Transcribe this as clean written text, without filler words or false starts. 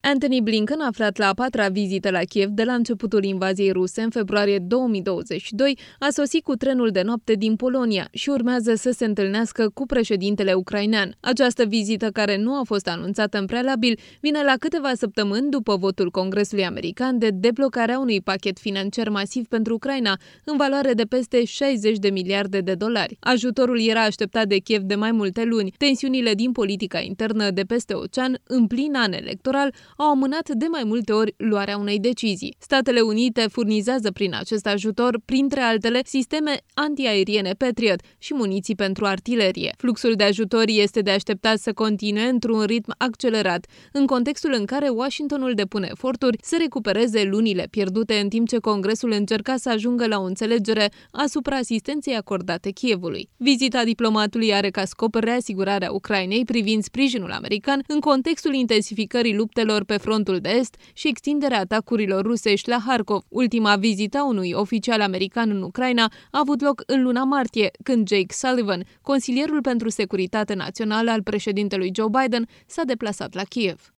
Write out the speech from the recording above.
Anthony Blinken, aflat la a patra vizită la Kiev de la începutul invaziei ruse în februarie 2022, a sosit cu trenul de noapte din Polonia și urmează să se întâlnească cu președintele ucrainean. Această vizită, care nu a fost anunțată în prealabil, vine la câteva săptămâni după votul Congresului American de deblocarea unui pachet financiar masiv pentru Ucraina, în valoare de peste 60 de miliarde de dolari. Ajutorul era așteptat de Kiev de mai multe luni. Tensiunile din politica internă de peste ocean, în plin an electoral, au amânat de mai multe ori luarea unei decizii. Statele Unite furnizează prin acest ajutor, printre altele, sisteme antiaeriene Patriot și muniții pentru artilerie. Fluxul de ajutor este de așteptat să continue într-un ritm accelerat, în contextul în care Washingtonul depune eforturi să recupereze lunile pierdute în timp ce Congresul încerca să ajungă la o înțelegere asupra asistenței acordate Kievului. Vizita diplomatului are ca scop reasigurarea Ucrainei privind sprijinul american în contextul intensificării luptelor pe frontul de est și extinderea atacurilor rusești la Harkov. Ultima vizită a unui oficial american în Ucraina a avut loc în luna martie, când Jake Sullivan, consilierul pentru securitate națională al președintelui Joe Biden, s-a deplasat la Kiev.